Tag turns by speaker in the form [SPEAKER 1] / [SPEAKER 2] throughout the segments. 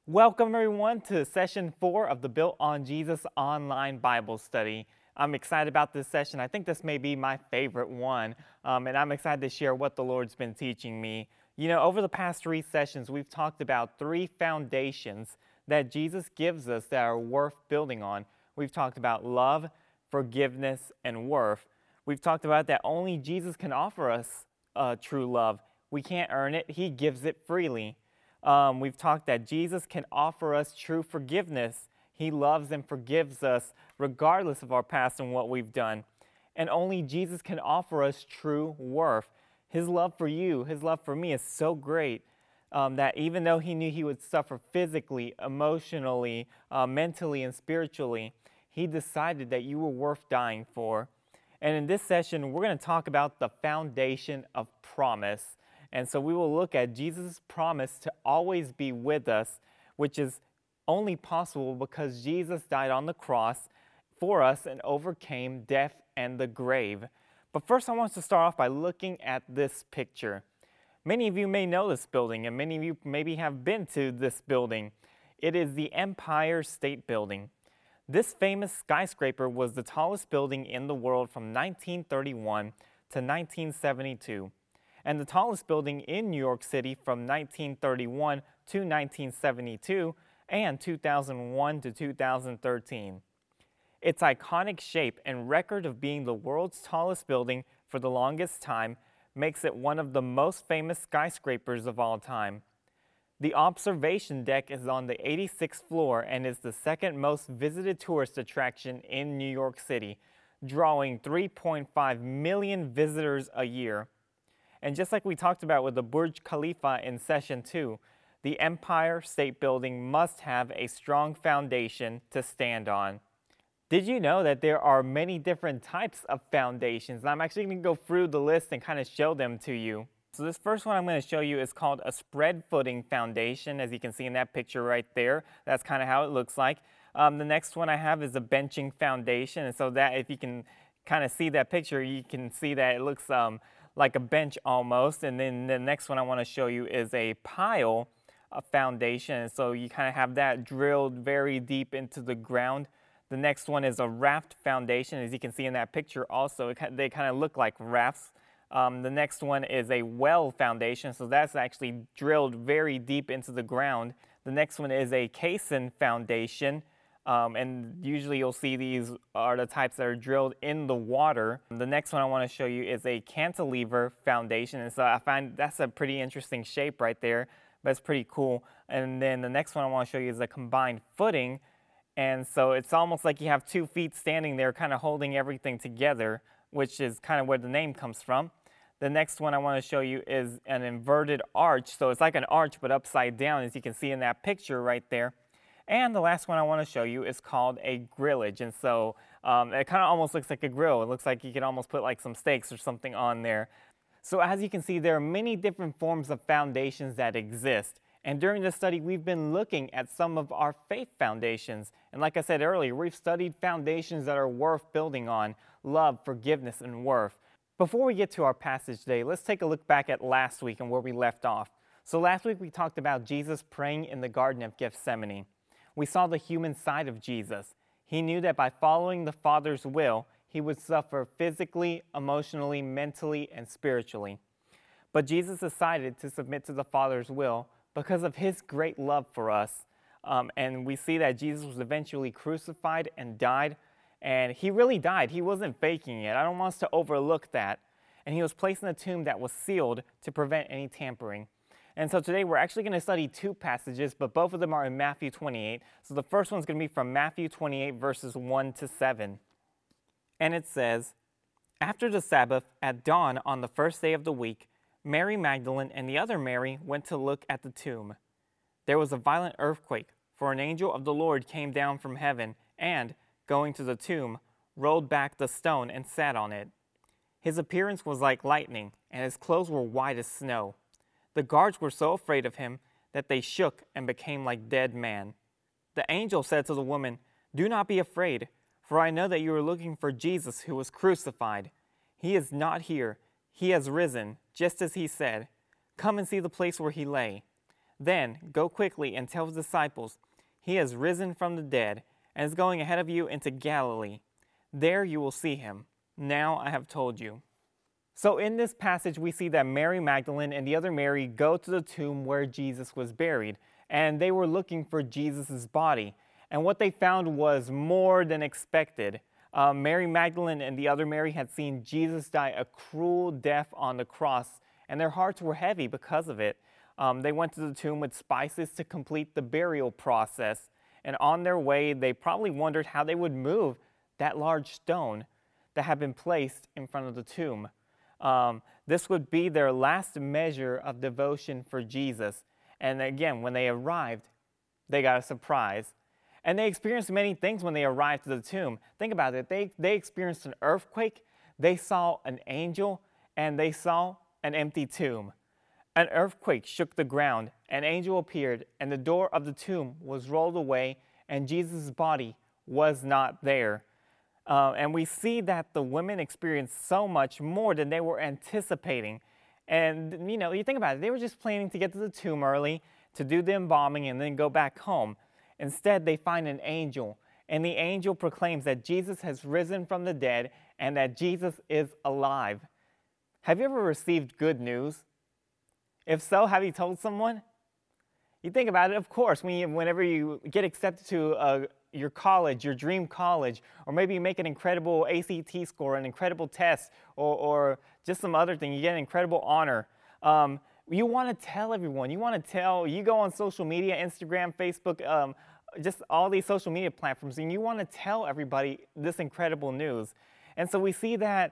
[SPEAKER 1] Welcome, everyone, to session 4 of the Built on Jesus online Bible study. I'm excited about this session. I think this may be my favorite one, and I'm excited to share what the Lord's been teaching me. You know, over the past 3 sessions, we've talked about 3 foundations that Jesus gives us that are worth building on. We've talked about love, forgiveness, and worth. We've talked about that only Jesus can offer us true love. We can't earn it. He gives it freely. We've talked that Jesus can offer us true forgiveness. He loves and forgives us regardless of our past and what we've done. And only Jesus can offer us true worth. His love for you, His love for me is so great that even though He knew He would suffer physically, emotionally, mentally, and spiritually, He decided that you were worth dying for. And in this session, we're going to talk about the foundation of promise. And so we will look at Jesus' promise to always be with us, which is only possible because Jesus died on the cross for us and overcame death and the grave. But first, I want us to start off by looking at this picture. Many of you may know this building, and many of you maybe have been to this building. It is the Empire State Building. This famous skyscraper was the tallest building in the world from 1931 to 1972. And the tallest building in New York City from 1931 to 1972 and 2001 to 2013. Its iconic shape and record of being the world's tallest building for the longest time makes it one of the most famous skyscrapers of all time. The observation deck is on the 86th floor and is the second most visited tourist attraction in New York City, drawing 3.5 million visitors a year. And just like we talked about with the Burj Khalifa in session 2, the Empire State Building must have a strong foundation to stand on. Did you know that there are many different types of foundations? And I'm actually going to go through the list and kind of show them to you. So this first one I'm going to show you is called a spread footing foundation, as you can see in that picture right there. That's kind of how it looks like. The next one I have is a benching foundation, and so that if you can kind of see that picture, you can see that it looks like a bench almost. And then the next one I want to show you is a pile foundation, and so you kind of have that drilled very deep into the ground. The next one is a raft foundation, as you can see in that picture also. They kind of look like rafts. The next one is a well foundation, so that's actually drilled very deep into the ground. The next one is a caisson foundation, and usually you'll see these are the types that are drilled in the water. The next one I want to show you is a cantilever foundation, and so I find that's a pretty interesting shape right there. That's pretty cool. And then the next one I want to show you is a combined footing, and so it's almost like you have 2 feet standing there kind of holding everything together, which is kind of where the name comes from. The next one I want to show you is an inverted arch, so it's like an arch but upside down, as you can see in that picture right there. And the last one I want to show you is called a grillage, and so it kind of almost looks like a grill. It looks like you could almost put like some steaks or something on there. So as you can see, there are many different forms of foundations that exist. And during this study, we've been looking at some of our faith foundations. And like I said earlier, we've studied foundations that are worth building on: love, forgiveness, and worth. Before we get to our passage today, let's take a look back at last week and where we left off. So last week we talked about Jesus praying in the Garden of Gethsemane. We saw the human side of Jesus. He knew that by following the Father's will, he would suffer physically, emotionally, mentally, and spiritually. But Jesus decided to submit to the Father's will because of his great love for us. And we see that Jesus was eventually crucified and died. And he really died. He wasn't faking it. I don't want us to overlook that. And he was placed in a tomb that was sealed to prevent any tampering. And so today we're actually going to study 2 passages, but both of them are in Matthew 28. So the first one's going to be from Matthew 28, verses 1 to 7. And it says, "After the Sabbath, at dawn on the first day of the week, Mary Magdalene and the other Mary went to look at the tomb. There was a violent earthquake, for an angel of the Lord came down from heaven and, going to the tomb, rolled back the stone and sat on it. His appearance was like lightning, and his clothes were white as snow. The guards were so afraid of him that they shook and became like dead men. The angel said to the woman, 'Do not be afraid, for I know that you are looking for Jesus who was crucified. He is not here. He has risen, just as he said. Come and see the place where he lay.' Then go quickly and tell his disciples, he has risen from the dead and is going ahead of you into Galilee. There you will see him. Now I have told you." So in this passage, we see that Mary Magdalene and the other Mary go to the tomb where Jesus was buried, and they were looking for Jesus' body. And what they found was more than expected. Mary Magdalene and the other Mary had seen Jesus die a cruel death on the cross, and their hearts were heavy because of it. They went to the tomb with spices to complete the burial process, and on their way, they probably wondered how they would move that large stone that had been placed in front of the tomb. This would be their last measure of devotion for Jesus. And again, when they arrived, they got a surprise. And they experienced many things when they arrived to the tomb. Think about it. They experienced an earthquake, they saw an angel, and they saw an empty tomb. An earthquake shook the ground, an angel appeared, and the door of the tomb was rolled away, and Jesus' body was not there. And we see that the women experienced so much more than they were anticipating. And, you think about it, they were just planning to get to the tomb early, to do the embalming, and then go back home. Instead, they find an angel, and the angel proclaims that Jesus has risen from the dead and that Jesus is alive. Have you ever received good news? If so, have you told someone? You think about it, of course, whenever you get accepted to your college, your dream college, or maybe you make an incredible ACT score, an incredible test, or just some other thing, you get an incredible honor. You want to tell everyone. You go on social media, Instagram, Facebook, just all these social media platforms, and you want to tell everybody this incredible news. And so we see that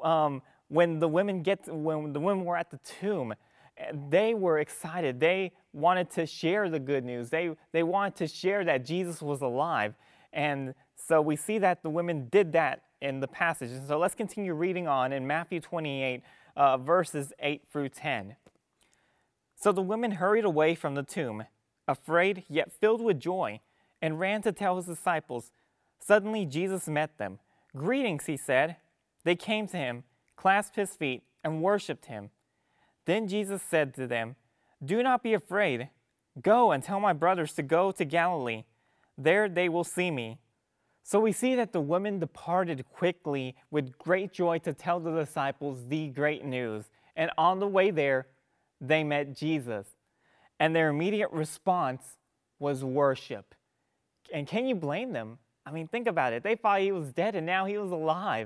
[SPEAKER 1] when the women were at the tomb, they were excited. They wanted to share the good news. They wanted to share that Jesus was alive. And so we see that the women did that in the passage. And so let's continue reading on in Matthew 28, verses 8 through 10. So the women hurried away from the tomb, afraid yet filled with joy, and ran to tell his disciples. Suddenly Jesus met them. "Greetings," he said. They came to him, clasped his feet, and worshipped him. Then Jesus said to them, "Do not be afraid. Go and tell my brothers to go to Galilee. There they will see me." So we see that the women departed quickly with great joy to tell the disciples the great news. And on the way there, they met Jesus. And their immediate response was worship. And can you blame them? I mean, think about it. They thought he was dead and now he was alive.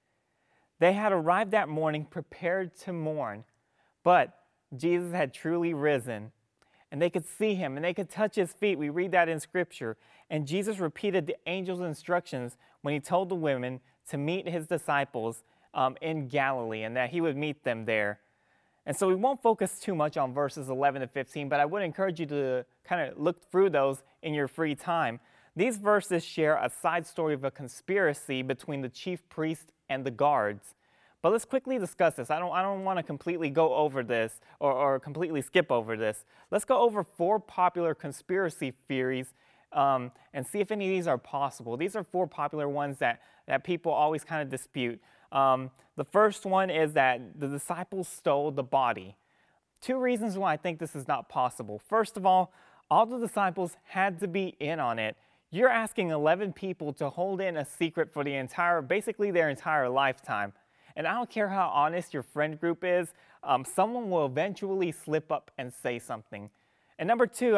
[SPEAKER 1] They had arrived that morning prepared to mourn. But Jesus had truly risen, and they could see him, and they could touch his feet. We read that in Scripture. And Jesus repeated the angel's instructions when he told the women to meet his disciples in Galilee, and that he would meet them there. And so we won't focus too much on verses 11 to 15, but I would encourage you to kind of look through those in your free time. These verses share a side story of a conspiracy between the chief priest and the guards. But let's quickly discuss this. I don't want to completely go over this or completely skip over this. Let's go over 4 popular conspiracy theories and see if any of these are possible. These are 4 popular ones that people always kind of dispute. The first one is that the disciples stole the body. 2 reasons why I think this is not possible. First of all the disciples had to be in on it. You're asking 11 people to hold in a secret for basically their entire lifetime. And I don't care how honest your friend group is, someone will eventually slip up and say something. And number 2,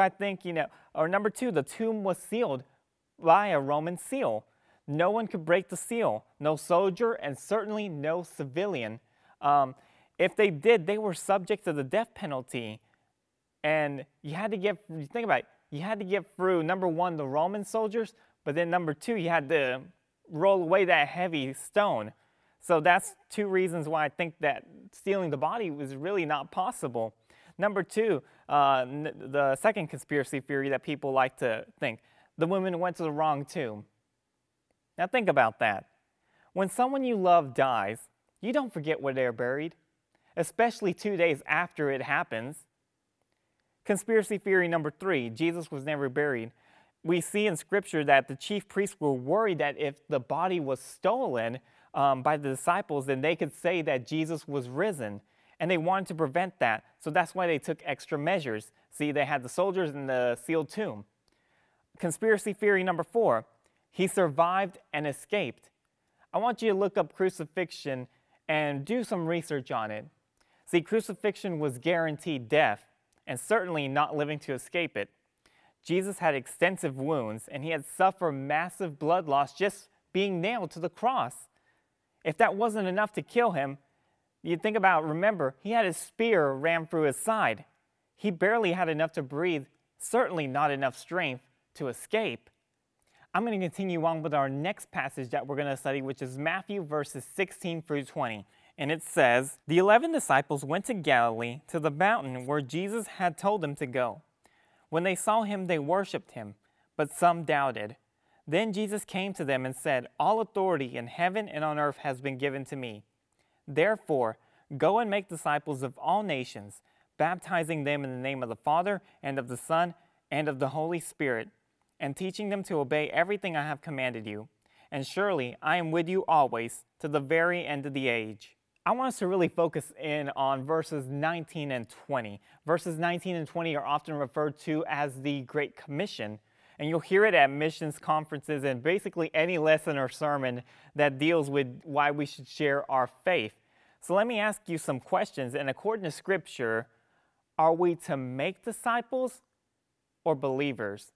[SPEAKER 1] the tomb was sealed by a Roman seal. No one could break the seal, no soldier, and certainly no civilian. If they did, they were subject to the death penalty. And you had to get through, number 1, the Roman soldiers, but then number 2, you had to roll away that heavy stone. So that's 2 reasons why I think that stealing the body was really not possible. Number 2, the second conspiracy theory that people like to think, the women went to the wrong tomb. Now think about that. When someone you love dies, you don't forget where they're buried, especially 2 days after it happens. Conspiracy theory number 3, Jesus was never buried. We see in Scripture that the chief priests were worried that if the body was stolen by the disciples, then they could say that Jesus was risen. And they wanted to prevent that, so that's why they took extra measures. See, they had the soldiers in the sealed tomb. Conspiracy theory number 4, he survived and escaped. I want you to look up crucifixion and do some research on it. See, crucifixion was guaranteed death, and certainly not living to escape it. Jesus had extensive wounds, and he had suffered massive blood loss just being nailed to the cross. If that wasn't enough to kill him, you think about, remember, he had his spear rammed through his side. He barely had enough to breathe, certainly not enough strength to escape. I'm going to continue on with our next passage that we're going to study, which is Matthew verses 16 through 20. And it says, "The 11 disciples went to Galilee, to the mountain where Jesus had told them to go. When they saw him, they worshipped him, but some doubted. Then Jesus came to them and said, 'All authority in heaven and on earth has been given to me. Therefore, go and make disciples of all nations, baptizing them in the name of the Father and of the Son and of the Holy Spirit, and teaching them to obey everything I have commanded you. And surely I am with you always, to the very end of the age.'" I want us to really focus in on verses 19 and 20. Verses 19 and 20 are often referred to as the Great Commission, and you'll hear it at missions conferences and basically any lesson or sermon that deals with why we should share our faith. So let me ask you some questions, and according to Scripture, are we to make disciples or believers?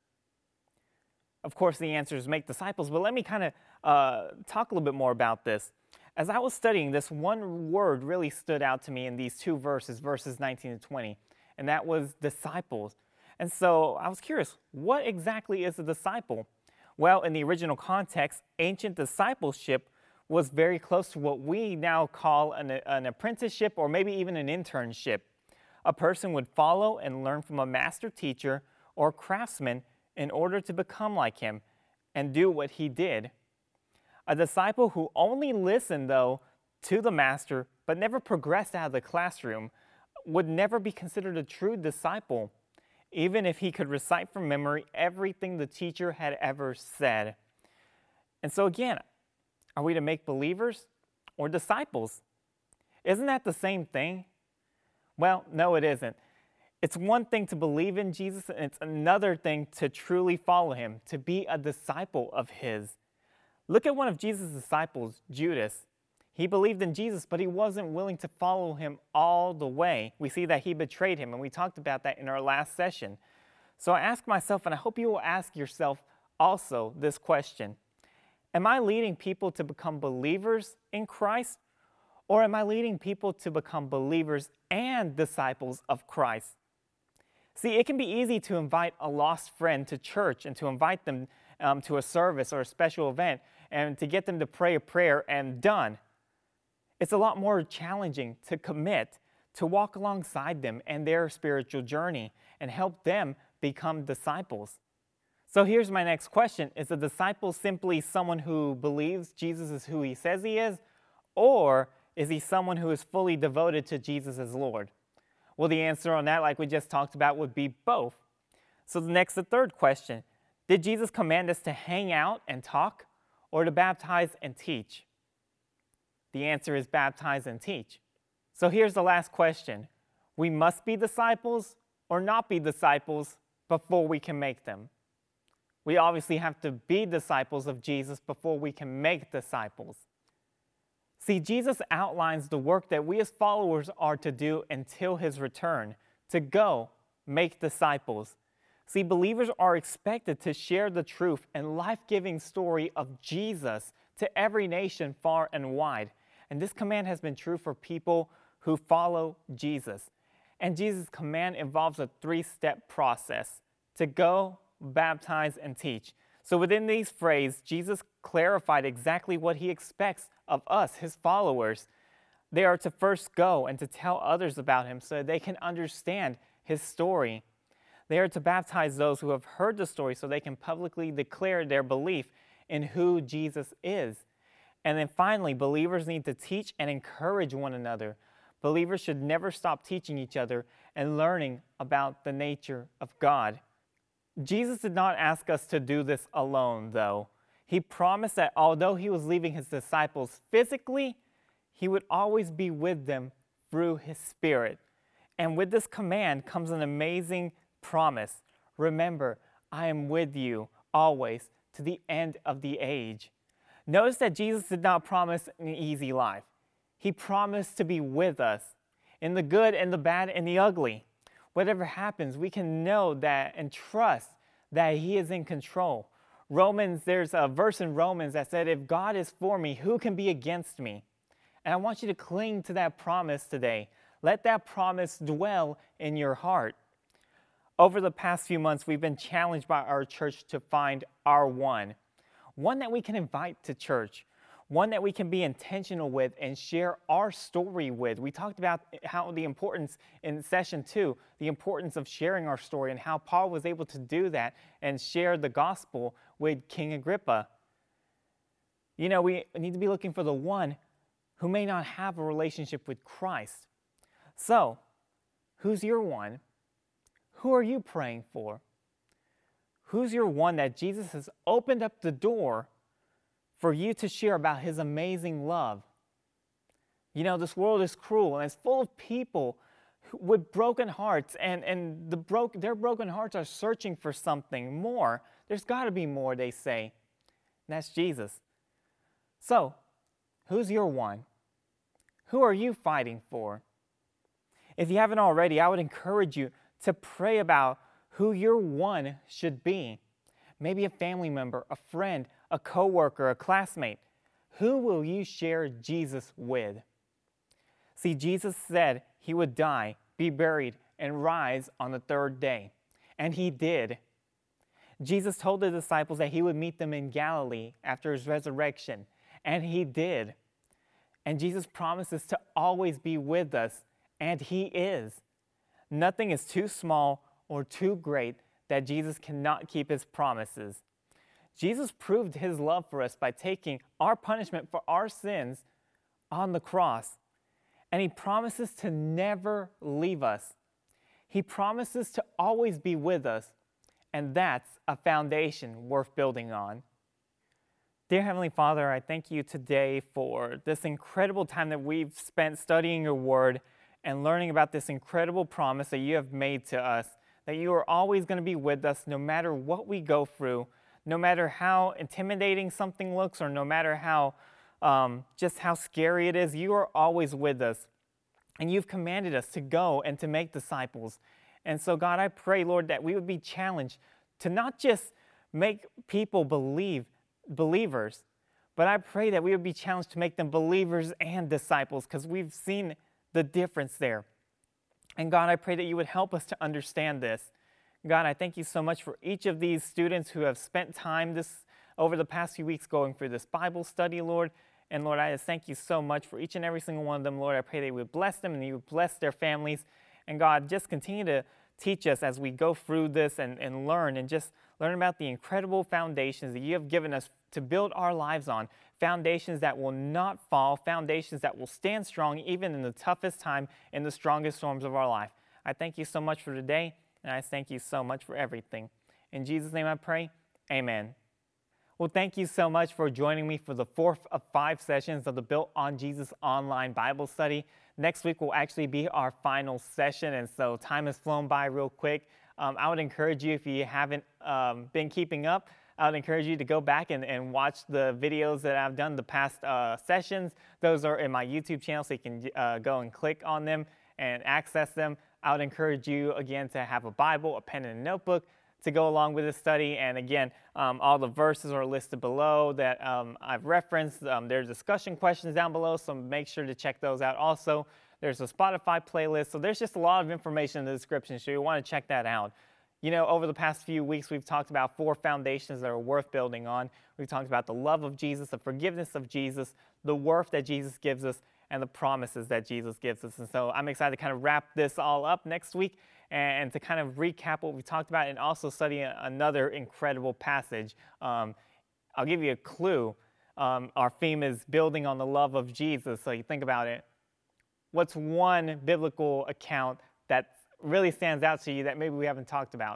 [SPEAKER 1] Of course, the answer is make disciples, but let me kind of talk a little bit more about this. As I was studying, this one word really stood out to me in these two verses, verses 19 and 20, and that was disciples. And so I was curious, what exactly is a disciple? Well, in the original context, ancient discipleship was very close to what we now call an apprenticeship or maybe even an internship. A person would follow and learn from a master teacher or craftsman in order to become like him and do what he did. A disciple who only listened, though, to the master but never progressed out of the classroom would never be considered a true disciple, even if he could recite from memory everything the teacher had ever said. And so again, are we to make believers or disciples? Isn't that the same thing? Well, no, it isn't. It's one thing to believe in Jesus, and it's another thing to truly follow him, to be a disciple of his. Look at one of Jesus' disciples, Judas. He believed in Jesus, but he wasn't willing to follow him all the way. We see that he betrayed him, and we talked about that in our last session. So I ask myself, and I hope you will ask yourself also this question: am I leading people to become believers in Christ, or am I leading people to become believers and disciples of Christ? See, it can be easy to invite a lost friend to church and to invite them to a service or a special event and to get them to pray a prayer and done. It's a lot more challenging to commit, to walk alongside them and their spiritual journey and help them become disciples. So here's my next question. Is a disciple simply someone who believes Jesus is who he says he is, or is he someone who is fully devoted to Jesus as Lord? Well, the answer on that, like we just talked about, would be both. So the third question: did Jesus command us to hang out and talk, or to baptize and teach? The answer is baptize and teach. So here's the last question: we must be disciples or not be disciples before we can make them. We obviously have to be disciples of Jesus before we can make disciples. See, Jesus outlines the work that we as followers are to do until his return, to go make disciples. See, believers are expected to share the truth and life-giving story of Jesus to every nation far and wide. And this command has been true for people who follow Jesus. And Jesus' command involves a 3-step process: to go, baptize, and teach. So within these phrases, Jesus clarified exactly what he expects of us, his followers. They are to first go and to tell others about him so they can understand his story. They are to baptize those who have heard the story so they can publicly declare their belief in who Jesus is. And then finally, believers need to teach and encourage one another. Believers should never stop teaching each other and learning about the nature of God. Jesus did not ask us to do this alone, though. He promised that although he was leaving his disciples physically, he would always be with them through His Spirit. And with this command comes an amazing promise. Remember, I am with you always to the end of the age. Notice that Jesus did not promise an easy life. He promised to be with us in the good and the bad and the ugly. Whatever happens, we can know that and trust that He is in control. There's a verse in Romans that said, if God is for me, who can be against me? And I want you to cling to that promise today. Let that promise dwell in your heart. Over the past few months, we've been challenged by our church to find our one that we can invite to church, one that we can be intentional with and share our story with. We talked about how the importance in session 2, the importance of sharing our story and how Paul was able to do that and share the gospel with King Agrippa. We need to be looking for the one who may not have a relationship with Christ. So, who's your one? Who are you praying for? Who's your one that Jesus has opened up the door for you to share about His amazing love? This world is cruel and it's full of people with broken hearts, and their broken hearts are searching for something more. There's got to be more, they say. And that's Jesus. So, who's your one? Who are you fighting for? If you haven't already, I would encourage you to pray about who your one should be. Maybe a family member, a friend, a coworker, a classmate. Who will you share Jesus with? See, Jesus said He would die, be buried, and rise on the third day. And He did. Jesus told the disciples that He would meet them in Galilee after His resurrection. And He did. And Jesus promises to always be with us. And He is. Nothing is too small or too great that Jesus cannot keep His promises. Jesus proved His love for us by taking our punishment for our sins on the cross. And He promises to never leave us. He promises to always be with us. And that's a foundation worth building on. Dear Heavenly Father, I thank You today for this incredible time that we've spent studying Your Word and learning about this incredible promise that You have made to us, that You are always going to be with us no matter what we go through, no matter how intimidating something looks, or no matter how scary it is. You are always with us. And You've commanded us to go and to make disciples. And so, God, I pray, Lord, that we would be challenged to not just make people believers, but I pray that we would be challenged to make them believers and disciples, because we've seen the difference there. And God, I pray that You would help us to understand this. God, I thank You so much for each of these students who have spent time over the past few weeks going through this Bible study, Lord. And Lord, I just thank You so much for each and every single one of them, Lord. I pray that You would bless them and You would bless their families. And God, just continue to teach us as we go through this and learn, and just learn about the incredible foundations that You have given us to build our lives on. Foundations that will not fall, foundations that will stand strong even in the toughest time, in the strongest storms of our life. I thank You so much for today, and I thank You so much for everything. In Jesus' name I pray, amen. Well, thank you so much for joining me for the 4th of 5 sessions of the Built on Jesus online Bible study. Next week will actually be our final session, and so time has flown by real quick. I would encourage you, if you haven't been keeping up, I would encourage you to go back and watch the videos that I've done the past sessions. Those are in my YouTube channel, so you can go and click on them and access them. I would encourage you, again, to have a Bible, a pen, and a notebook to go along with this study. And again, all the verses are listed below that I've referenced. There's discussion questions down below, so make sure to check those out. Also, there's a Spotify playlist, so there's just a lot of information in the description, so you want to check that out. Over the past few weeks, we've talked about 4 foundations that are worth building on. We've talked about the love of Jesus, the forgiveness of Jesus, the worth that Jesus gives us, and the promises that Jesus gives us. And so I'm excited to kind of wrap this all up next week and to kind of recap what we talked about, and also study another incredible passage. I'll give you a clue. Our theme is building on the love of Jesus. So you think about it. What's one biblical account that really stands out to you that maybe we haven't talked about?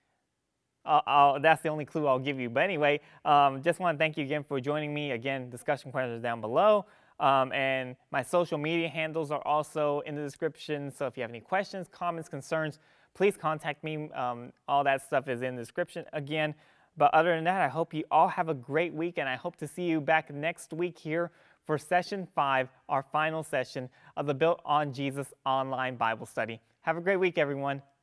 [SPEAKER 1] That's the only clue I'll give you. But anyway, just want to thank you again for joining me. Again, discussion questions down below. And my social media handles are also in the description. So if you have any questions, comments, concerns, please contact me. All that stuff is in the description again. But other than that, I hope you all have a great week, and I hope to see you back next week here for Session 5, our final session of the Built on Jesus online Bible study. Have a great week, everyone.